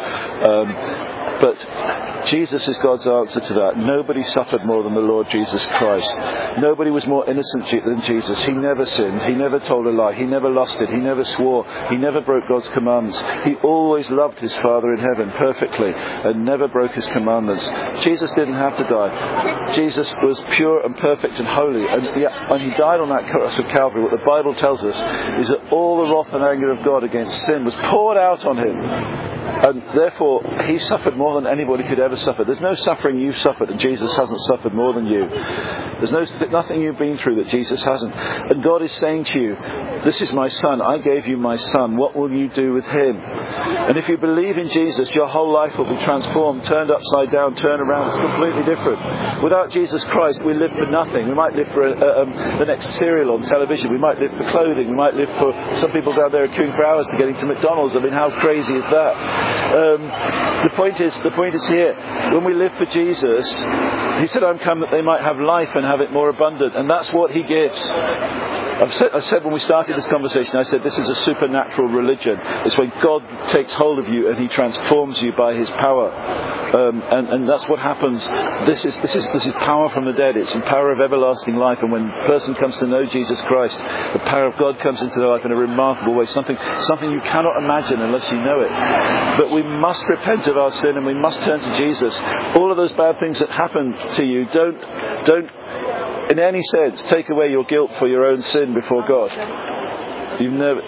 but Jesus is God's answer to that. Nobody suffered more than the Lord Jesus Christ. Nobody was more innocent than Jesus. He never sinned. He never told a lie. He never lusted. He never swore. He never broke God's commandments. He always loved his Father in heaven perfectly and never broke his commandments. Jesus didn't have to die. Jesus was pure and perfect and holy. And when he died on that cross of Calvary, what the Bible tells us is that all the wrath and anger of God against sin was poured out on him. And therefore, he suffered more than anybody could ever suffer. There's no suffering you've suffered and Jesus hasn't suffered more than you. There's nothing you've been through that Jesus hasn't. And God is saying to you, this is my son. I gave you my son. What will you do with him? And if you believe in Jesus, your whole life will be transformed, turned upside down, turned around. It's completely different. Without Jesus Christ, we live for nothing. We might live for the next serial on television. We might live for clothing. We might live for... Some people down there are queuing for hours to get into McDonald's. I mean, how crazy is that? The point is here, when we live for Jesus, he said, I'm come that they might have life and have it more abundant, and that's what he gives. I said when we started this conversation, I said this is a supernatural religion. It's when God takes hold of you and he transforms you by his power, and that's what happens. This is power from the dead. It's the power of everlasting life. And when a person comes to know Jesus Christ, the power of God comes into their life in a remarkable way. Something you cannot imagine unless you know it. But we must repent of our sin and we must turn to Jesus. All of those bad things that happen to you, don't in any sense take away your guilt for your own sin before God. I've never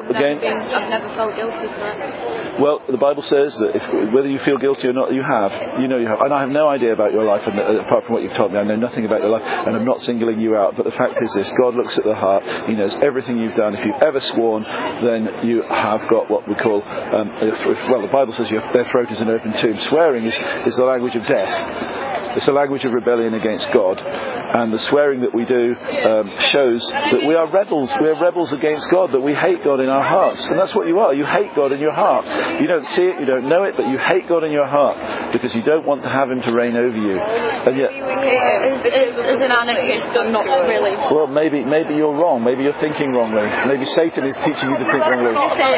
felt guilty for it. Well, the Bible says that whether you feel guilty or not, you have. And I have no idea about your life, and apart from what you've told me, I know nothing about your life, and I'm not singling you out. But the fact is this: God looks at the heart. He knows everything you've done. If you've ever sworn, then you have got what we call, the Bible says their throat is an open tomb. Swearing is the language of death. It's a language of rebellion against God. And the swearing that we do shows that we are rebels. We are rebels against God, that we hate God in our hearts. And that's what you are. You hate God in your heart. You don't see it, you don't know it, but you hate God in your heart because you don't want to have him to reign over you. And yet... As an anarchist, I'm not really... Well, maybe you're wrong. Maybe you're thinking wrongly. Maybe Satan is teaching you to think wrongly.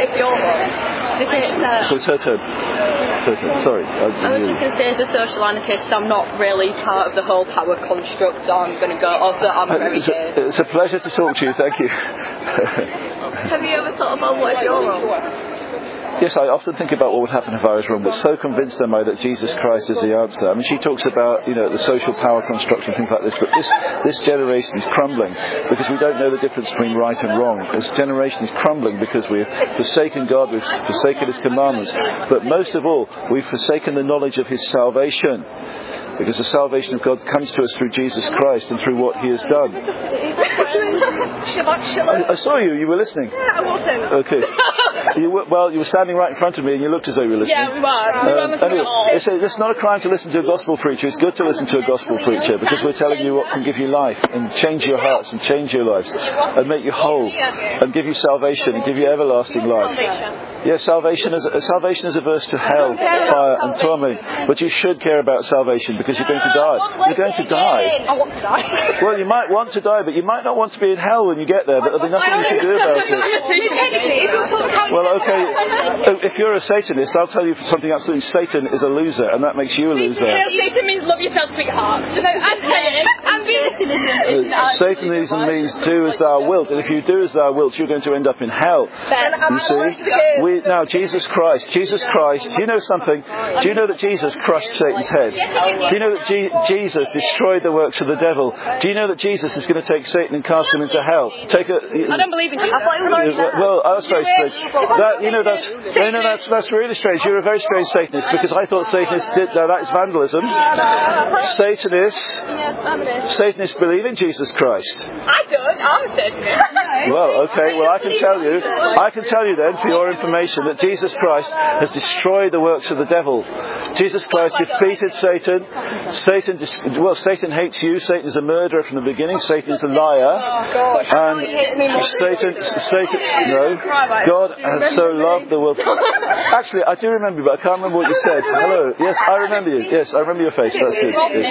So it's her turn. Sorry. I was just going to say, as a social anarchist, I'm not really part of the whole power construct, so I'm going to go off that. I'm very gay. It's a pleasure to talk to you. Thank you. Have you ever thought about what you're wrong? Yes, I often think about what would happen if I was wrong, but so convinced am I that Jesus Christ is the answer. I mean, she talks about, the social power construction, things like this, but this generation is crumbling because we don't know the difference between right and wrong. This generation is crumbling because we've forsaken God, we've forsaken his commandments, but most of all, we've forsaken the knowledge of his salvation. Because the salvation of God comes to us through Jesus Christ and through what he has done. I saw you. You were listening. Yeah, I wasn't. Okay. You were standing right in front of me and you looked as though you were listening. Yeah, we were. Anyway, it's not a crime to listen to a gospel preacher. It's good to listen to a gospel preacher because we're telling you what can give you life and change your hearts and change your lives and make you whole and give you salvation and give you everlasting life. Yes, salvation is averse to hell, fire and torment. But you should care about salvation because you're going to die. You're going to die. I want to die. Well, you might want to die, but you might not want to be in hell when you get there, but there'll be nothing you can do about it. Well, okay, if you're a Satanist, I'll tell you something absolutely. Satan is a loser, and that makes you a loser. Satan means love yourself, sweetheart. Satanism means do as thou wilt, and if you do as thou wilt, you're going to end up in hell. You see? Now, Jesus Christ, do you know something? Do you know that Jesus crushed Satan's head? Do you know that Jesus destroyed the works of the devil? Do you know that Jesus is going to take Satan and cast him into hell? I don't believe in Jesus. Well, that's very strange. That's really strange. You're a very strange Satanist because I thought Satanists did. Now that is vandalism. Satanists believe in Jesus Christ. I don't. I'm a Satanist. Well, okay. Well, I can tell you then for your information. proclamation that Jesus Christ has destroyed the works of the devil. Jesus Christ defeated Satan. Satan hates you. Satan is a murderer from the beginning. Satan is a liar. And God has so loved the world. Actually, I do remember you, but I can't remember what you said. Hello. Yes, I remember you. Yes, I remember your face. That's good. Yes.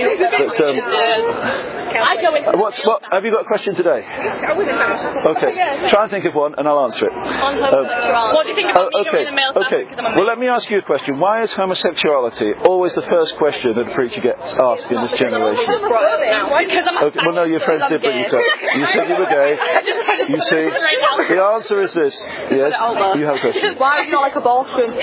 But, have you got a question today? Okay. Try and think of one, and I'll answer it. What do you think about okay. Well, let me ask you a question. Why is homosexuality always the first question that a preacher gets asked in this generation? Okay. Well, no, your friends did bring it up. You said you were gay. You see, the answer is this. Yes, you have a question. Why is it not like abortion?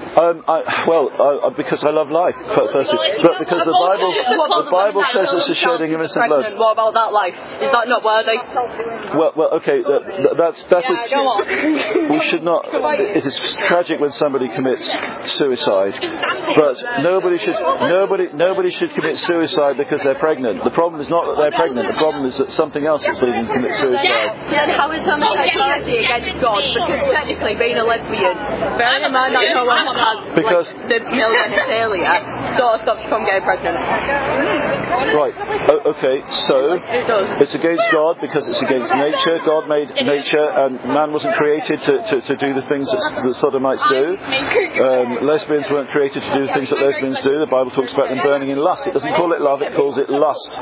Because I love life, personally. But because the Bible says it's a shedding of innocent blood. What about that life? Is that not worthy? Well, okay. That is. We should not. It is tragic when somebody commits suicide, but nobody should commit suicide because they're pregnant. The problem is not that they're pregnant. The problem is that something else is leading to commit suicide. Then how is homosexuality against God? Because technically, being a lesbian, bearing in mind that no one has the male genitalia, sort of stops you from getting pregnant. Right. Okay. So it's against God because it's against nature. God made nature, and man wasn't created to do the things that sodomites do. Lesbians weren't created to do the things that lesbians do. The Bible talks about them burning in lust. It doesn't call it love, it calls it lust.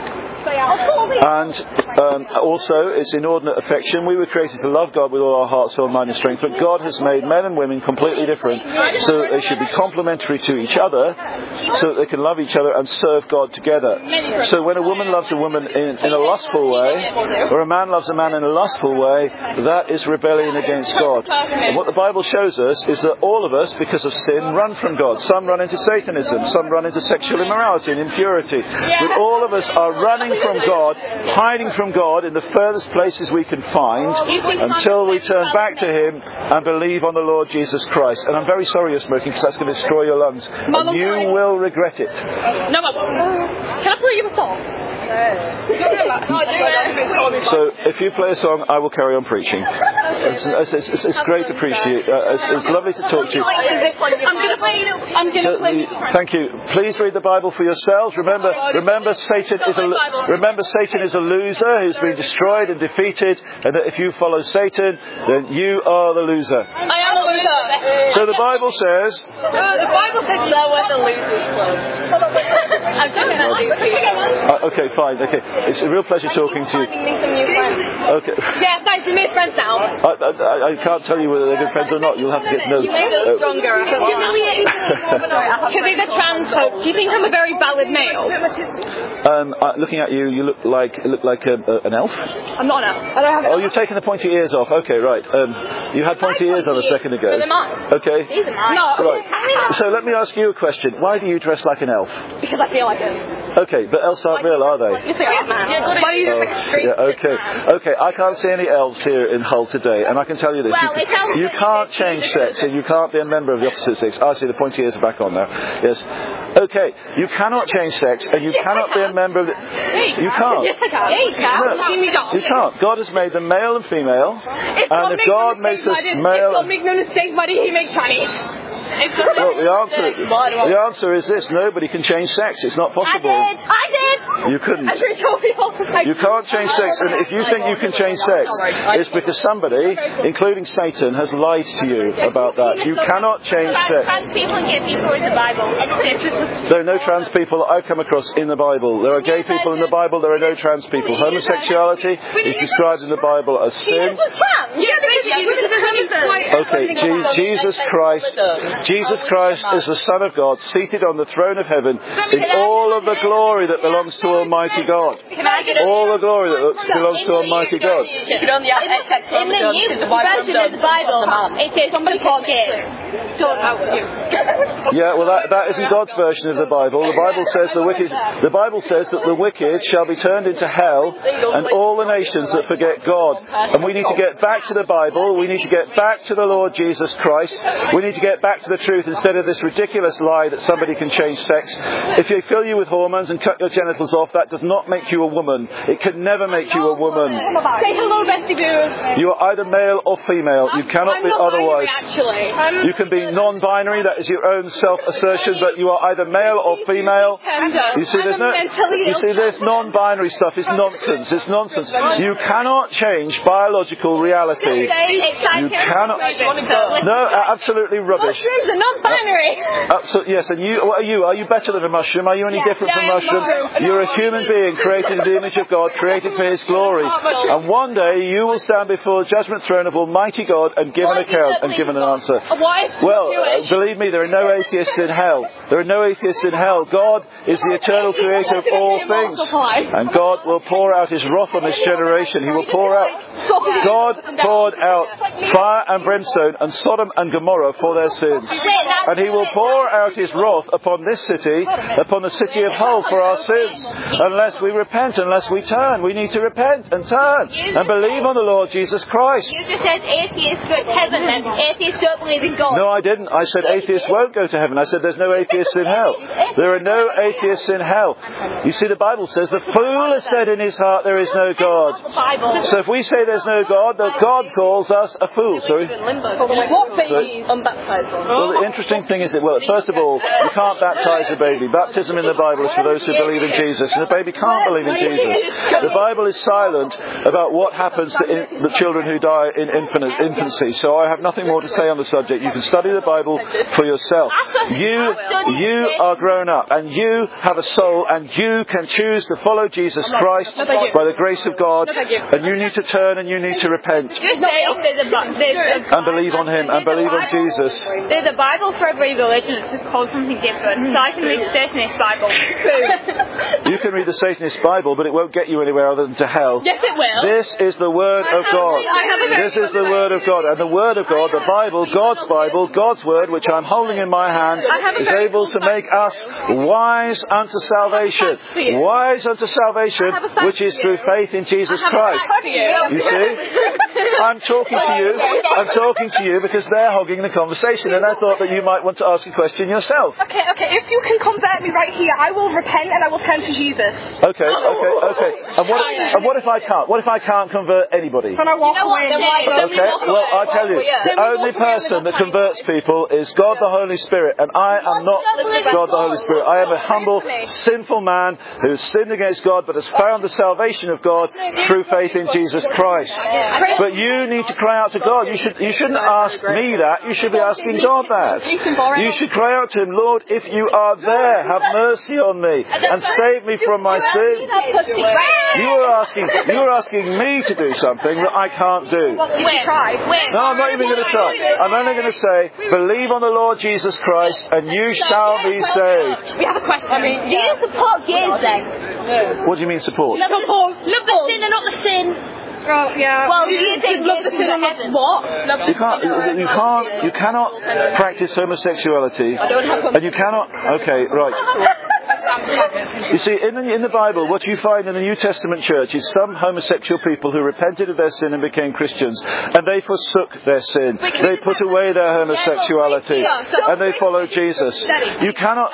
And also, it's inordinate affection. We were created to love God with all our heart, soul, mind and strength, but God has made men and women completely different so that they should be complementary to each other, so that they can love each other and serve God together. So when a woman loves a woman in a lustful way, or a man loves a man in a lustful way, that is rebellion against God. And what the Bible shows us is that all of us, because of sin, run from God. Some run into Satanism, some run into sexual immorality and impurity. But all of us are running from God, hiding from God in the furthest places we can find until we turn back to Him and believe on the Lord Jesus Christ. And I'm very sorry you're smoking because that's going to destroy your lungs. And you will regret it. No, can I play you a song? So if you play a song, I will carry on preaching. It's great to preach to you. It's lovely to talk to you. Thank you. Please read the Bible for yourselves. Remember Satan is a loser who's been destroyed and defeated, and that if you follow Satan, then you are the loser. I am a loser. So the Bible says. The Bible says there was a losers club. Okay, fine. Okay, it's a real pleasure talking to you. Okay. Yeah, thanks. We made friends now. I can't tell you whether they're good friends or not. You'll have to get to know. You made us stronger. To be the trans hope, do you think I'm a very valid male? Looking at you, you look like an elf. I'm not an elf. I don't have. Oh, you've taken the pointy ears off. Okay, right. You had pointy ears on a second ago. So am I. Okay. These are mine. No. Right. So let me ask you a question. Why do you dress like an elf? Because I feel like it. Okay, but elves aren't real, are they? You think I'm man? Why do you just like a street? Yeah, okay. Okay, I can't see any elves here in Hull today, and I can tell you this. You can't change sex, and you can't be a member of the opposite sex. I see the pointy ears are back on now. Yes. Okay, you cannot change sex, and you cannot be a member of the... You can't. Yes, I can. No, you can't. God has made them male and female, and if God makes us male... God make no mistake, buddy, He makes Chinese. Well, the answer is this: nobody can change sex. It's not possible. I did. You couldn't. You can't change sex, and if you think you can change sex, it's because somebody, including Satan, has lied to you about that. You cannot change sex. Trans people and gay people in the Bible. There are no trans people that I've come across in the Bible. There are gay people in the Bible. There are no trans people. Homosexuality is described in the Bible as sin. Okay, Jesus Christ is the Son of God, seated on the throne of heaven in all of the glory that belongs to Almighty God. All the glory that belongs to Almighty God. In the New Testament, the Bible, it says somebody called gay. Yeah, well, that isn't God's version of the Bible. The Bible says that the wicked shall be turned into hell, and all the nations that forget God. And we need to get back to the Bible. We need to get back to the Lord Jesus Christ. We need to get back to the truth instead of this ridiculous lie that somebody can change sex. If they fill you with hormones and cut your genitals off, that does not make you a woman. It can never make you a woman. Say hello, Bestie Boo. You are either male or female. You cannot be otherwise. You can be non-binary. That is your own self-assertion, but you are either male or female. You see, this non-binary stuff is nonsense. It's nonsense. You cannot change biological reality. You cannot. No, absolutely rubbish. Mushrooms are non-binary. Absolutely, yes. And what are you? Are you better than a mushroom? Are you any different from mushrooms? You're a human being created in the image of God, created for His glory. And one day you will stand before the judgment throne of Almighty God and give an account and give an answer. Well, believe me, there are no atheists in hell. There are no atheists in hell. God is the eternal creator of all things. And God will pour out His wrath on this generation. He will pour out. God poured out fire and brimstone and Sodom and Gomorrah for their sins. And He will pour out His wrath upon this city, upon the city of Hull for our sins. Unless we repent, unless we turn. We need to repent and turn and believe on the Lord Jesus Christ. You just said atheists go to heaven and atheists don't believe in God. No, I didn't. I said atheists won't go to heaven. I said there's no atheists in hell. There are no atheists in hell. You see, the Bible says the fool has said in his heart there is no God. So if we say there's no God, then God calls us a fool. Sorry? What baby unbaptized one? Well, the interesting thing is that, well, first of all, you can't baptize a baby. Baptism in the Bible is for those who believe in Jesus. And the baby can't believe in Jesus. The Bible is silent about what happens to the children who die in infancy. So I have nothing more to say on the subject. You can study the Bible for yourself. You are grown up and you have a soul and you can choose to follow Jesus Christ by the grace of God. And you need to turn and you need to repent. And believe on Him and believe on Jesus. There's a Bible for every religion. It's just called something different. So I can read the Satanist Bible. You can read the Satanist Bible, but it won't get you anywhere other than to hell. Yes, it will. This is the Word of God. This is the Word of God. And the Word of God, the Bible, God's Word, which I'm holding in my hand, is able to make us wise unto salvation. Wise unto salvation, which is through faith in Jesus Christ. You see? I'm talking to you because they're hogging the conversation, and I thought that you might want to ask a question yourself. Okay. If you can convert me right here, I will repent and I will turn to Jesus. Okay. And what if I can't? What if I can't convert anybody? Can I walk away? Okay. Well, I tell you, the only person that converts people is God the Holy Spirit, and I am not God the Holy Spirit. I am a humble, sinful man who has sinned against God, but has found the salvation of God through faith in Jesus Christ. But you need to cry out to God. You shouldn't ask me that. You should be asking God that. You should cry out to Him, Lord, if you are there, have mercy on me and save me from my sin. You are asking me to do something that I can't do. No, I'm not even going to try. I'm only going to say, believe on the Lord Jesus Christ and you shall be saved. We have a question. Do you support gays then? What do you mean support? Love the sin and not the sin. Oh, yeah. Well, you think love the sin and not what? You cannot practice homosexuality. And you cannot. Okay, right. You see, in the Bible, what you find in the New Testament church is some homosexual people who repented of their sin and became Christians, and they forsook their sin. They put away their homosexuality, and they followed Jesus. You cannot.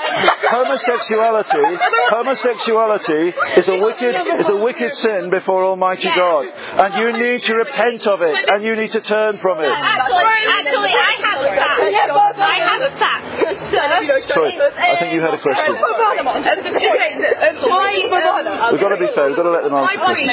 Homosexuality is a wicked sin before Almighty God, and you need to repent of it, and you need to turn from it. Actually, I have a fact. Sorry, I think you had a question. We've got to be fair. We've got to let them answer questions.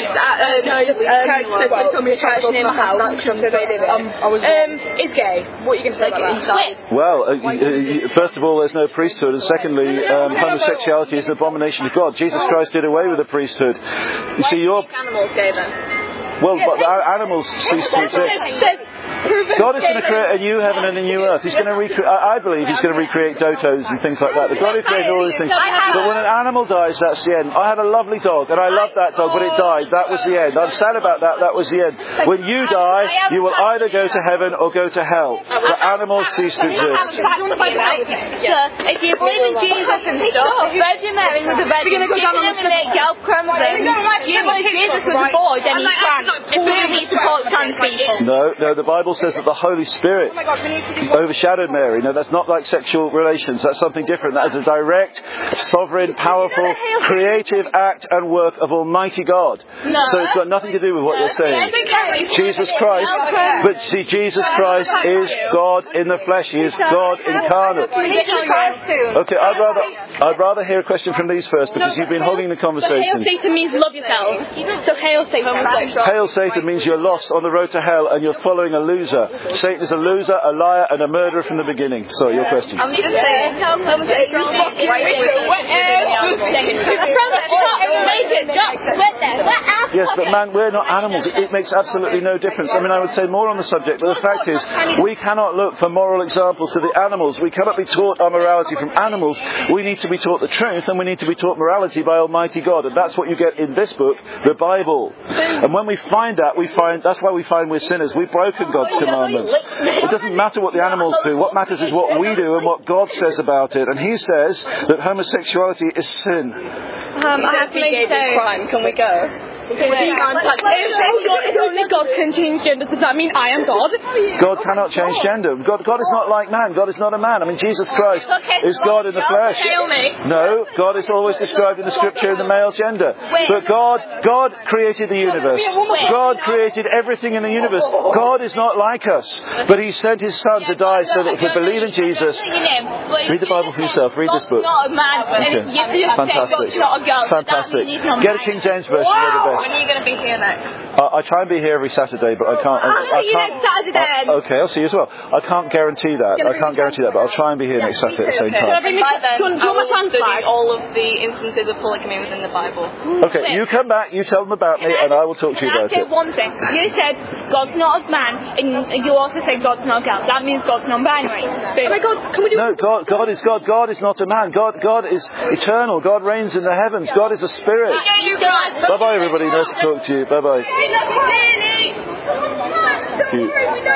Is gay. What are you going to say about that? Well, first of all, there's no priesthood, and secondly, homosexuality is an abomination to God. Jesus Christ did away with the priesthood. You see, animals gay then? Well, but the animals cease to exist. God is going to create a new heaven and a new earth. He's going to I believe He's going to recreate dotos and things like that. The God who created all these things. But when an animal dies, that's the end. I had a lovely dog, and I loved that dog, but it died. That was the end. I'm sad about that. That was the end. When you die, you will either go to heaven or go to hell. The animals cease to exist. So, if you believe in Jesus and stuff, Virgin Mary was a virgin. She didn't make Gelb Crimson. You believe Jesus was a boy, then he's trans. If we support trans people. No, the Bible says that the Holy Spirit overshadowed Mary. No, that's not like sexual relations. That's something different. That is a direct, sovereign, powerful, creative act and work of Almighty God. No. So it's got nothing to do with what you're saying. Jesus Christ, but see, Jesus Christ is God in the flesh. He is God incarnate. Okay, I'd rather hear a question from these first, because you've been holding the conversation. Hail Satan means love yourself. So hail Satan. Hail Satan means you're lost on the road to hell and you're following a loser. Satan is a loser, a liar, and a murderer from the beginning. Sorry, your question. I'm just saying. Yes, but man, we're not animals. It makes absolutely no difference. I mean, I would say more on the subject, but the fact is, we cannot look for moral examples to the animals. We cannot be taught our morality from animals. We need to be taught the truth, and we need to be taught morality by Almighty God. And that's what you get in this book, the Bible. And when we find that, that's why we find we're sinners. We've broken God's commandments. It doesn't matter what the animals do. What matters is what we do and what God says about it. And He says that homosexuality is sin. I have to make a crime. Can we go? If only God can change gender, does that mean I am God? God cannot change gender. God is not like man. God is not a man. I mean, Jesus Christ is God in the flesh. No, God is always described in the Scripture in the male gender. But God created the universe. God created everything in the universe. God is not like us. But He sent His Son to die so that if we believe in Jesus... Read the Bible for yourself. Read this book. Okay. Fantastic. Fantastic. Get a King James version. They're the best. When are you going to be here next? I try and be here every Saturday, but I can't. I'll see you next Saturday. Okay, I'll see you as well. I can't guarantee that. But I'll try and be here next Saturday at the same time. Study all of the instances of polygamy within the Bible. Okay, you come back, you tell them about me, and I will talk to you about it. One thing. You said God's not a man, and you also said God's not a girl. That means God's non-binary. Oh my God, can we do? No, God is God. God is not a man. God is eternal. God reigns in the heavens. God is a spirit. Bye bye, everybody. Nice to talk to you. Bye bye. Thank you.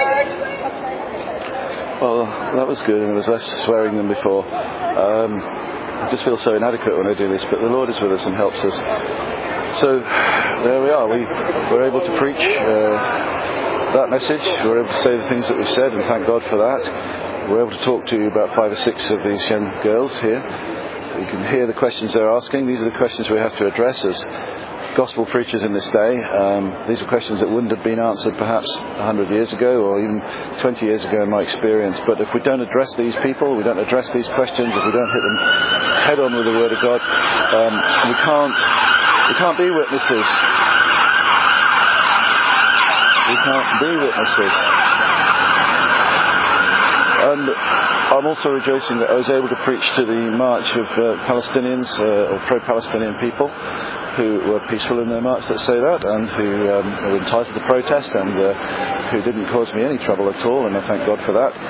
Well, that was good, and there was less swearing than before. I just feel so inadequate when I do this, but the Lord is with us and helps us. So there we are. We're able to preach that message. We're able to say the things that we've said, and thank God for that. We're able to talk to you about 5 or 6 of these young girls here. You can hear the questions they're asking. These are the questions we have to address as gospel preachers in this day. These are questions that wouldn't have been answered perhaps 100 years ago or even 20 years ago in my experience. But if we don't address these people, we don't address these questions, if we don't hit them head on with the Word of God, we can't be witnesses. We can't be witnesses. And I'm also rejoicing that I was able to preach to the march of Palestinians or pro-Palestinian people who were peaceful in their march, let's say that, and who were entitled to protest and who didn't cause me any trouble at all, and I thank God for that.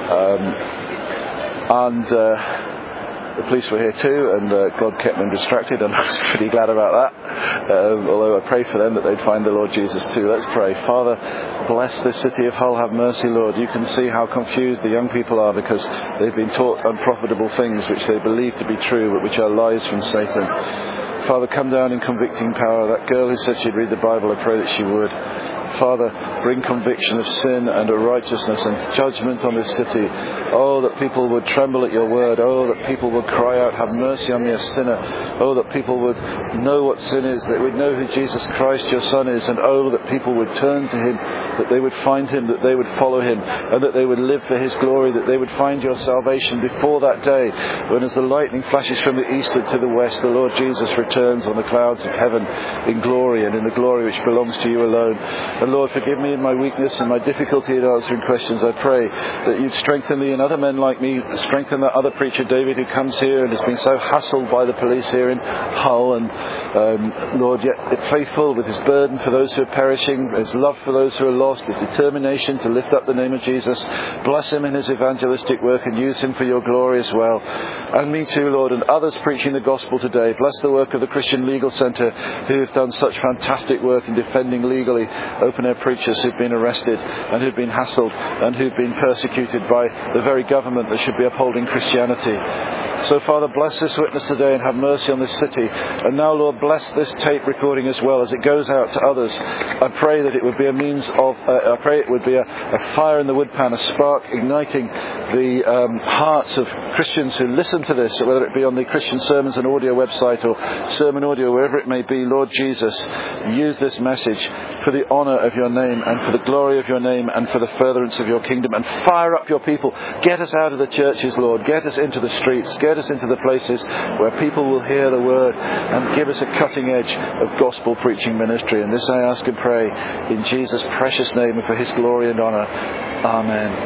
The police were here too, and God kept them distracted, and I was pretty glad about that, although I prayed for them that they'd find the Lord Jesus too. Let's pray. Father, bless this city of Hull. Have mercy, Lord. You can see how confused the young people are because they've been taught unprofitable things which they believe to be true but which are lies from Satan. Father, come down in convicting power. That girl who said she'd read the Bible, I pray that she would. Father, bring conviction of sin and of righteousness and judgment on this city. Oh, that people would tremble at your word. Oh, that people would cry out, have mercy on me, a sinner. Oh, that people would know what sin is, that they would know who Jesus Christ, your Son, is. And oh, that people would turn to Him, that they would find Him, that they would follow Him, and that they would live for His glory, that they would find your salvation before that day, when as the lightning flashes from the east and to the west, the Lord Jesus returns returns on the clouds of heaven in glory, and in the glory which belongs to you alone. And Lord, forgive me in my weakness and my difficulty in answering questions. I pray that you'd strengthen me and other men like me, strengthen that other preacher David who comes here and has been so hassled by the police here in Hull, and Lord, yet faithful with his burden for those who are perishing, his love for those who are lost, his determination to lift up the name of Jesus. Bless him in his evangelistic work and use him for your glory as well. And me too, Lord, and others preaching the gospel today. Bless the work of the Christian Legal Centre, who have done such fantastic work in defending legally open-air preachers who've been arrested and who've been hassled and who've been persecuted by the very government that should be upholding Christianity. So, Father, bless this witness today and have mercy on this city. And now, Lord, bless this tape recording as well as it goes out to others. I pray that it would be a means of, I pray it would be a fire in the woodpan, a spark igniting the hearts of Christians who listen to this, whether it be on the Christian Sermons and Audio website or Sermon Audio, wherever it may be. Lord Jesus, use this message for the honour of your name and for the glory of your name and for the furtherance of your kingdom. And fire up your people. Get us out of the churches, Lord. Get us into the streets. Get us into the places where people will hear the word, and give us a cutting edge of gospel preaching ministry. And this I ask and pray in Jesus' precious name and for his glory and honour. Amen.